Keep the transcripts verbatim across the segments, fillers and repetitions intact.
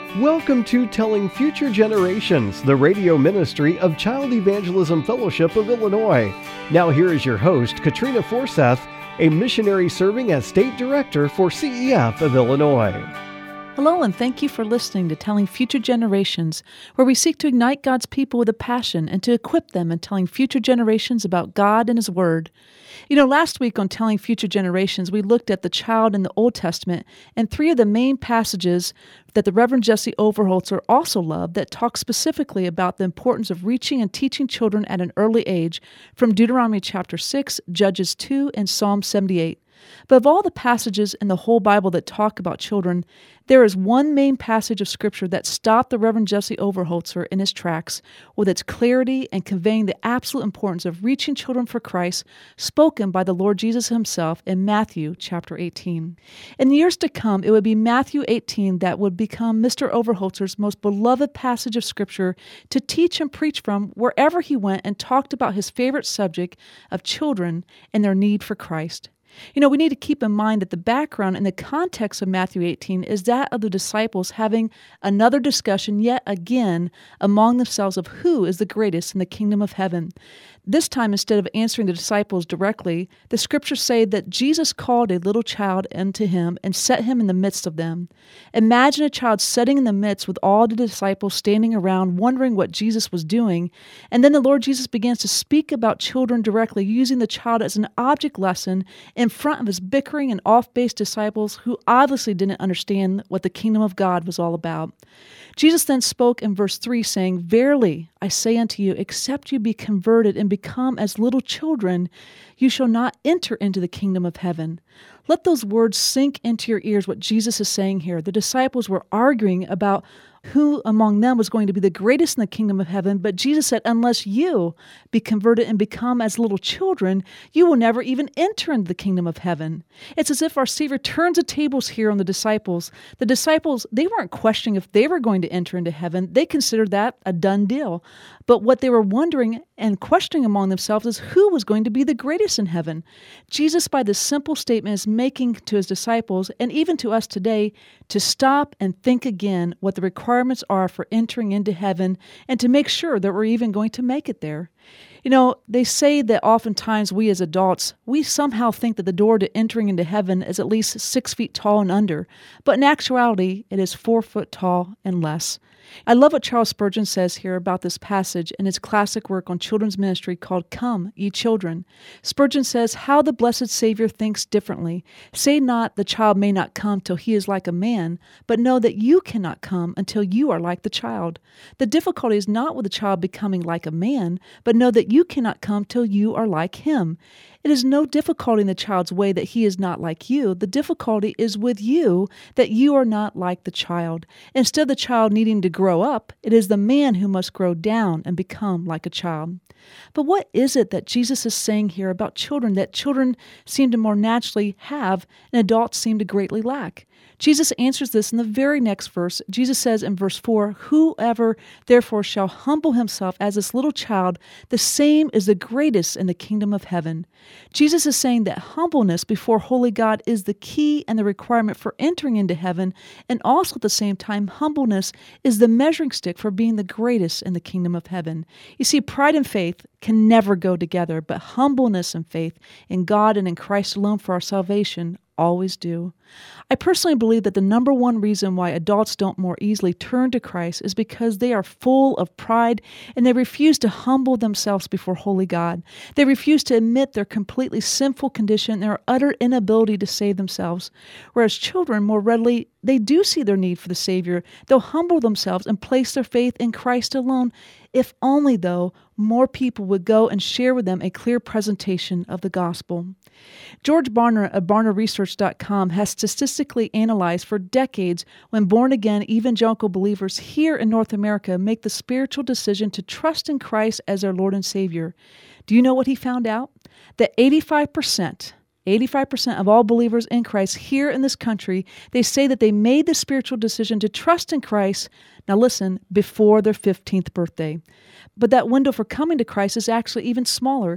Welcome to Telling Future Generations, the radio ministry of Child Evangelism Fellowship of Illinois. Now here is your host, Katrina Forseth, a missionary serving as State Director for C E F of Illinois. Hello, and thank you for listening to Telling Future Generations, where we seek to ignite God's people with a passion and to equip them in telling future generations about God and His Word. You know, last week on Telling Future Generations, we looked at the child in the Old Testament and three of the main passages that the Reverend Jesse Overholzer also loved that talk specifically about the importance of reaching and teaching children at an early age from Deuteronomy chapter six, Judges two, and Psalm seventy-eight. But of all the passages in the whole Bible that talk about children, there is one main passage of Scripture that stopped the Reverend Jesse Overholzer in his tracks with its clarity and conveying the absolute importance of reaching children for Christ, spoken by the Lord Jesus Himself in Matthew chapter eighteen. In years to come, it would be Matthew eighteen that would become Mister Overholzer's most beloved passage of Scripture to teach and preach from wherever he went and talked about his favorite subject of children and their need for Christ. You know, we need to keep in mind that the background and the context of Matthew eighteen is that of the disciples having another discussion yet again among themselves of who is the greatest in the kingdom of heaven. This time, instead of answering the disciples directly, the scriptures say that Jesus called a little child unto him and set him in the midst of them. Imagine a child sitting in the midst with all the disciples standing around wondering what Jesus was doing, and then the Lord Jesus begins to speak about children directly, using the child as an object lesson in front of his bickering and off-base disciples who obviously didn't understand what the kingdom of God was all about. Jesus then spoke in verse three, saying, "Verily, I say unto you, except you be converted and become as little children, you shall not enter into the kingdom of heaven." Let those words sink into your ears, what Jesus is saying here. The disciples were arguing about who among them was going to be the greatest in the kingdom of heaven, but Jesus said, unless you be converted and become as little children, you will never even enter into the kingdom of heaven. It's as if our Savior turns the tables here on the disciples. The disciples, they weren't questioning if they were going to enter into heaven. They considered that a done deal. But what they were wondering and questioning among themselves is who was going to be the greatest in heaven. Jesus, by this simple statement, is making to his disciples, and even to us today, to stop and think again what the requirements are for entering into heaven and to make sure that we're even going to make it there. You know, they say that oftentimes we as adults, we somehow think that the door to entering into heaven is at least six feet tall and under, but in actuality, it is four foot tall and less. I love what Charles Spurgeon says here about this passage in his classic work on children's ministry called Come, Ye Children. Spurgeon says, "How the blessed Savior thinks differently. Say not the child may not come till he is like a man, but know that you cannot come until you are like the child. The difficulty is not with the child becoming like a man, but know that you cannot come till you are like him. It is no difficulty in the child's way that he is not like you. The difficulty is with you that you are not like the child. Instead of the child needing to grow up, it is the man who must grow down and become like a child." But what is it that Jesus is saying here about children that children seem to more naturally have and adults seem to greatly lack? Jesus answers this in the very next verse. Jesus says in verse four, "Whoever therefore shall humble himself as this little child, the same is the greatest in the kingdom of heaven." Jesus is saying that humbleness before holy God is the key and the requirement for entering into heaven, and also at the same time, humbleness is the measuring stick for being the greatest in the kingdom of heaven. You see, pride and faith can never go together, but humbleness and faith in God and in Christ alone for our salvation always do. I personally believe that the number one reason why adults don't more easily turn to Christ is because they are full of pride and they refuse to humble themselves before holy God. They refuse to admit their completely sinful condition and their utter inability to save themselves. Whereas children more readily, they do see their need for the Savior. They'll humble themselves and place their faith in Christ alone. If only, though, more people would go and share with them a clear presentation of the gospel. George Barner of Barner Research dot com has statistically analyzed for decades when born-again evangelical believers here in North America make the spiritual decision to trust in Christ as their Lord and Savior. Do you know what he found out? That eighty-five percent eighty-five percent of all believers in Christ here in this country, they say that they made the spiritual decision to trust in Christ, now listen, before their fifteenth birthday. But that window for coming to Christ is actually even smaller.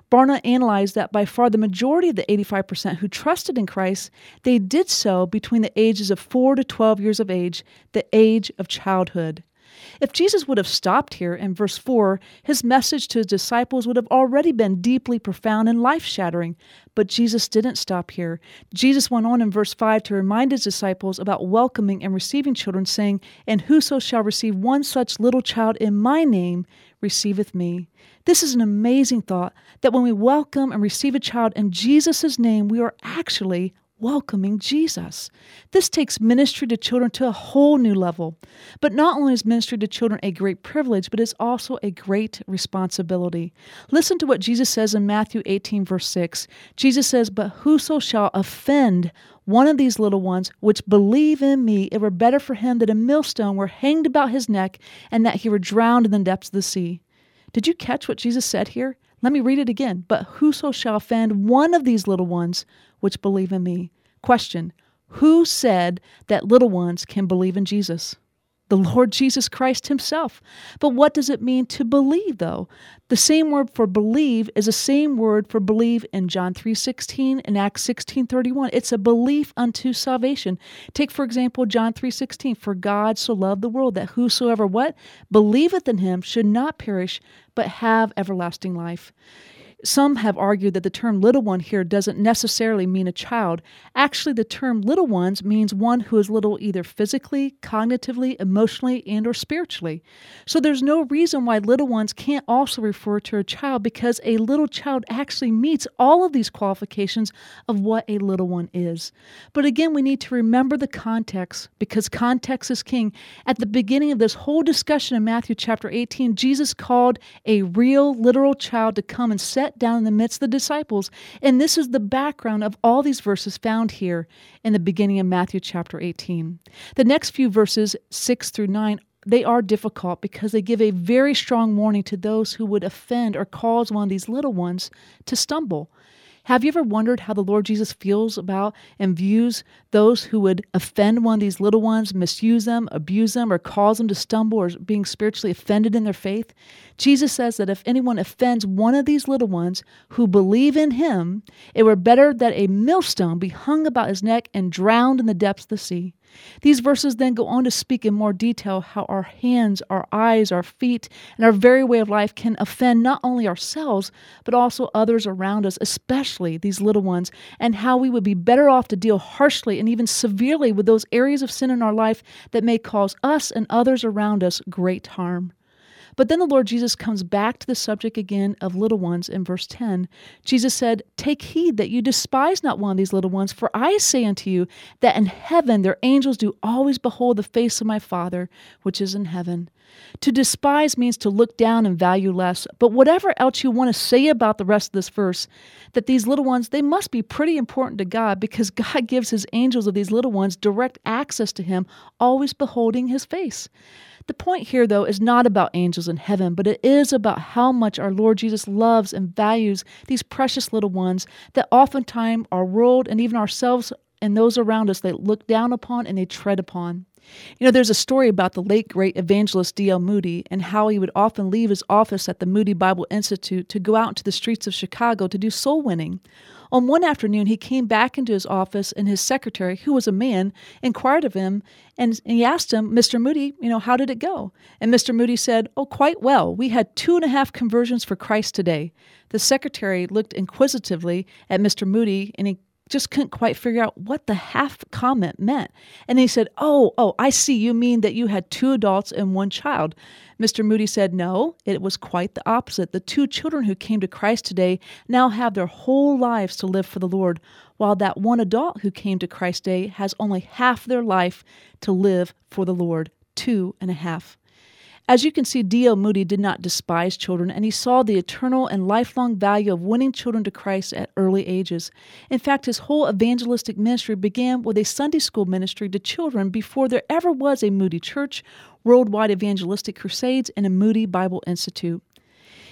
Barna analyzed that by far the majority of the eighty-five percent who trusted in Christ, they did so between the ages of four to twelve years of age, the age of childhood. If Jesus would have stopped here in verse four, his message to his disciples would have already been deeply profound and life-shattering. But Jesus didn't stop here. Jesus went on in verse five to remind his disciples about welcoming and receiving children, saying, "And whoso shall receive one such little child in my name receiveth me." This is an amazing thought, that when we welcome and receive a child in Jesus' name, we are actually welcoming Jesus. This takes ministry to children to a whole new level. But not only is ministry to children a great privilege, but it's also a great responsibility. Listen to what Jesus says in Matthew eighteen, verse six. Jesus says, "But whoso shall offend one of these little ones which believe in me, it were better for him that a millstone were hanged about his neck and that he were drowned in the depths of the sea." Did you catch what Jesus said here? Let me read it again. "But whoso shall offend one of these little ones which believe in me." Question: who said that little ones can believe in Jesus? The Lord Jesus Christ himself. But what does it mean to believe, though? The same word for believe is the same word for believe in John three sixteen and Acts sixteen thirty-one. It's a belief unto salvation. Take, for example, John three sixteen. "For God so loved the world that whosoever" what? "Believeth in him should not perish, but have everlasting life." Some have argued that the term little one here doesn't necessarily mean a child. Actually, the term little ones means one who is little either physically, cognitively, emotionally, and or spiritually. So there's no reason why little ones can't also refer to a child, because a little child actually meets all of these qualifications of what a little one is. But again, we need to remember the context, because context is king. At the beginning of this whole discussion in Matthew chapter eighteen, Jesus called a real, literal child to come and set down in the midst of the disciples. And this is the background of all these verses found here in the beginning of Matthew chapter eighteen. The next few verses, six through nine, they are difficult because they give a very strong warning to those who would offend or cause one of these little ones to stumble. Have you ever wondered how the Lord Jesus feels about and views those who would offend one of these little ones, misuse them, abuse them, or cause them to stumble or being spiritually offended in their faith? Jesus says that if anyone offends one of these little ones who believe in him, it were better that a millstone be hung about his neck and drowned in the depths of the sea. These verses then go on to speak in more detail how our hands, our eyes, our feet, and our very way of life can offend not only ourselves, but also others around us, especially these little ones, and how we would be better off to deal harshly and even severely with those areas of sin in our life that may cause us and others around us great harm. But then the Lord Jesus comes back to the subject again of little ones in verse ten. Jesus said, "Take heed that you despise not one of these little ones, for I say unto you that in heaven their angels do always behold the face of my Father, which is in heaven." To despise means to look down and value less. But whatever else you want to say about the rest of this verse, that these little ones, they must be pretty important to God, because God gives his angels of these little ones direct access to him, always beholding his face. The point here, though, is not about angels in heaven, but it is about how much our Lord Jesus loves and values these precious little ones that oftentimes our world and even ourselves and those around us, they look down upon and they tread upon. You know, there's a story about the late great evangelist D L Moody and how he would often leave his office at the Moody Bible Institute to go out into the streets of Chicago to do soul winning. On one afternoon, he came back into his office, and his secretary, who was a man, inquired of him, and he asked him, "Mister Moody, you know, how did it go?" And Mister Moody said, "Oh, quite well. We had two and a half conversions for Christ today." The secretary looked inquisitively at Mister Moody, and he just couldn't quite figure out what the half comment meant. And he said, oh, oh, I see. You mean that you had two adults and one child. Mister Moody said, no, it was quite the opposite. The two children who came to Christ today now have their whole lives to live for the Lord, while that one adult who came to Christ today has only half their life to live for the Lord, two and a half. As you can see, D L Moody did not despise children, and he saw the eternal and lifelong value of winning children to Christ at early ages. In fact, his whole evangelistic ministry began with a Sunday school ministry to children before there ever was a Moody Church, worldwide evangelistic crusades, and a Moody Bible Institute.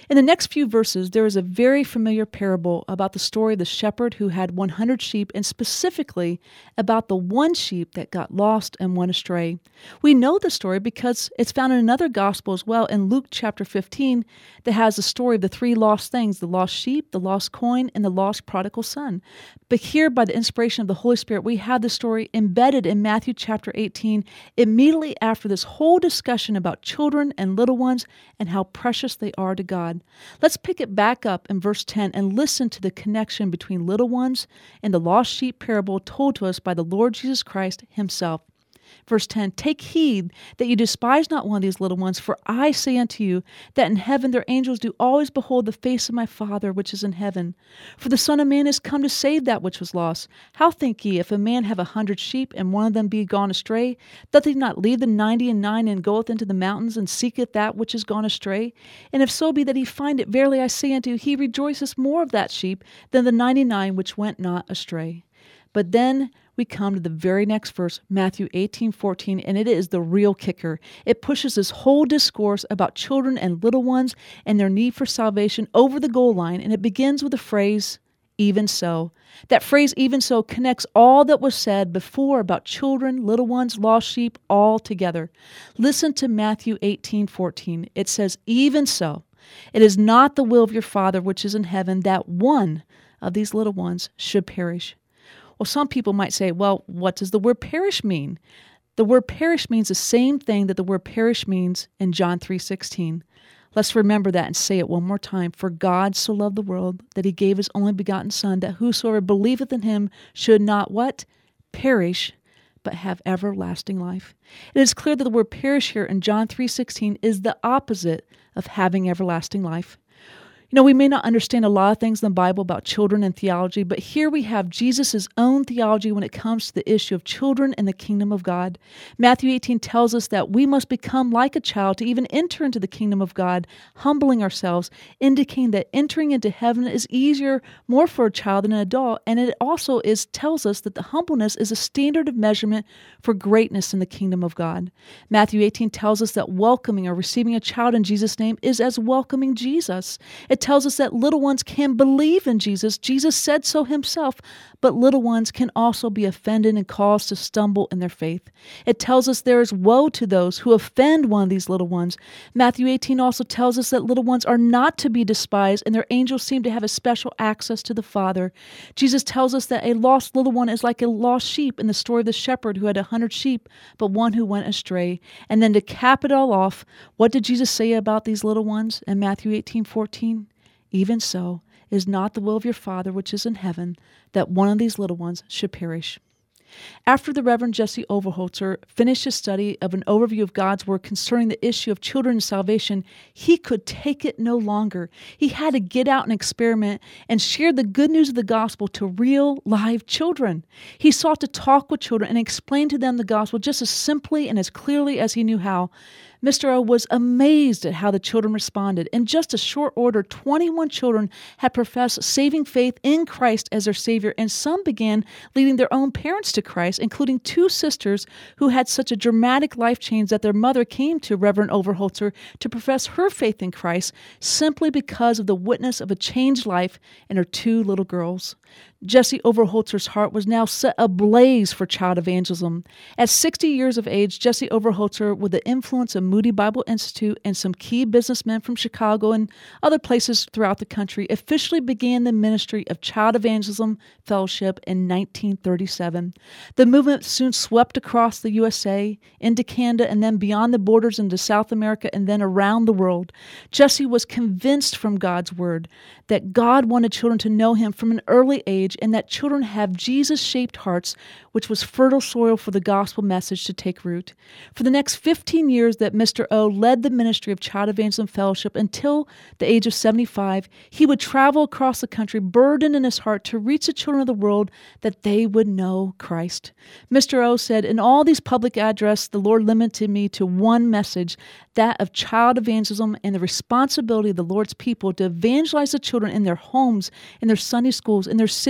In the next few verses, there is a very familiar parable about the story of the shepherd who had one hundred sheep, and specifically about the one sheep that got lost and went astray. We know the story because it's found in another gospel as well, in Luke chapter fifteen, that has the story of the three lost things, the lost sheep, the lost coin, and the lost prodigal son. But here, by the inspiration of the Holy Spirit, we have the story embedded in Matthew chapter eighteen, immediately after this whole discussion about children and little ones and how precious they are to God. Let's pick it back up in verse ten and listen to the connection between little ones and the lost sheep parable told to us by the Lord Jesus Christ himself. Verse ten, "Take heed that you despise not one of these little ones, for I say unto you that in heaven their angels do always behold the face of my Father which is in heaven. For the Son of Man is come to save that which was lost. How think ye, if a man have a hundred sheep, and one of them be gone astray, doth he not leave the ninety and nine, and goeth into the mountains, and seeketh that which is gone astray? And if so be that he find it, verily I say unto you, he rejoiceth more of that sheep than the ninety-nine which went not astray." But then we come to the very next verse, Matthew eighteen fourteen, and it is the real kicker. It pushes this whole discourse about children and little ones and their need for salvation over the goal line, and it begins with the phrase, "even so." That phrase, "even so," connects all that was said before about children, little ones, lost sheep, all together. Listen to Matthew eighteen fourteen. It says, "Even so, it is not the will of your Father which is in heaven that one of these little ones should perish." Well, some people might say, well, what does the word perish mean? The word perish means the same thing that the word perish means in John three sixteen. Let's remember that and say it one more time. "For God so loved the world that he gave his only begotten Son, that whosoever believeth in him should not" what? "Perish, but have everlasting life." It is clear that the word perish here in John three sixteen is the opposite of having everlasting life. You know, we may not understand a lot of things in the Bible about children and theology, but here we have Jesus' own theology when it comes to the issue of children and the kingdom of God. Matthew eighteen tells us that we must become like a child to even enter into the kingdom of God, humbling ourselves, indicating that entering into heaven is easier more for a child than an adult, and it also is tells us that the humbleness is a standard of measurement for greatness in the kingdom of God. Matthew eighteen tells us that welcoming or receiving a child in Jesus' name is as welcoming Jesus. It tells us that little ones can believe in Jesus. Jesus said so himself, but little ones can also be offended and caused to stumble in their faith. It tells us there is woe to those who offend one of these little ones. Matthew eighteen also tells us that little ones are not to be despised, and their angels seem to have a special access to the Father. Jesus tells us that a lost little one is like a lost sheep in the story of the shepherd who had a hundred sheep, but one who went astray. And then to cap it all off, what did Jesus say about these little ones in Matthew eighteen fourteen? "Even so, it is not the will of your Father which is in heaven that one of these little ones should perish." After the Reverend Jesse Overholzer finished his study of an overview of God's Word concerning the issue of children and salvation, he could take it no longer. He had to get out and experiment and share the good news of the gospel to real, live children. He sought to talk with children and explain to them the gospel just as simply and as clearly as he knew how. Mister O was amazed at how the children responded. In just a short order, twenty-one children had professed saving faith in Christ as their Savior, and some began leading their own parents to Christ, including two sisters who had such a dramatic life change that their mother came to Reverend Overholzer to profess her faith in Christ simply because of the witness of a changed life in her two little girls. Jesse Overholzer's heart was now set ablaze for child evangelism. At sixty years of age, Jesse Overholzer, with the influence of Moody Bible Institute and some key businessmen from Chicago and other places throughout the country, officially began the ministry of Child Evangelism Fellowship in nineteen thirty-seven. The movement soon swept across the U S A, into Canada, and then beyond the borders into South America, and then around the world. Jesse was convinced from God's Word that God wanted children to know Him from an early age, and that children have Jesus-shaped hearts, which was fertile soil for the gospel message to take root. For the next fifteen years that Mister O led the ministry of Child Evangelism Fellowship until the age of seventy-five, he would travel across the country, burdened in his heart to reach the children of the world that they would know Christ. Mister O said, "In all these public addresses, the Lord limited me to one message, that of child evangelism and the responsibility of the Lord's people to evangelize the children in their homes, in their Sunday schools, in their cities,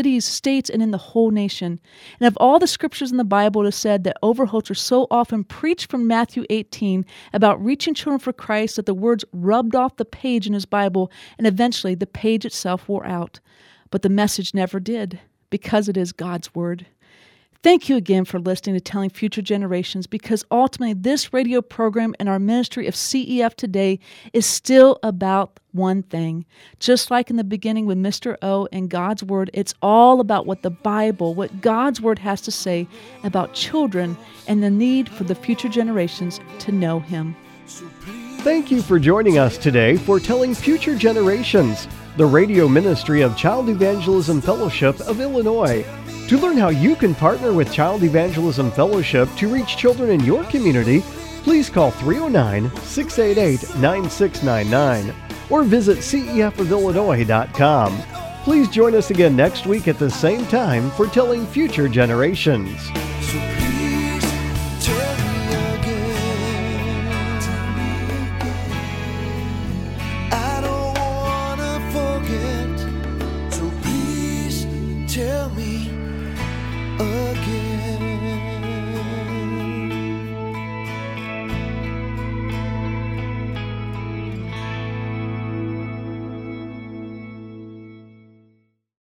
cities, states, and in the whole nation. And of all the scriptures in the Bible, it is said that Overholser so often preached from Matthew eighteen about reaching children for Christ that the words rubbed off the page in his Bible, and eventually the page itself wore out. But the message never did, because it is God's Word. Thank you again for listening to Telling Future Generations, because ultimately this radio program and our ministry of C E F today is still about one thing. Just like in the beginning with Mister O and God's Word, it's all about what the Bible, what God's Word has to say about children and the need for the future generations to know Him. Thank you for joining us today for Telling Future Generations, the radio ministry of Child Evangelism Fellowship of Illinois. To learn how you can partner with Child Evangelism Fellowship to reach children in your community, please call three oh nine, six eight eight, nine six nine nine or visit C E F of Illinois dot com. Please join us again next week at the same time for Telling Future Generations. So please tell me again. I don't wanna forget. So please tell me again.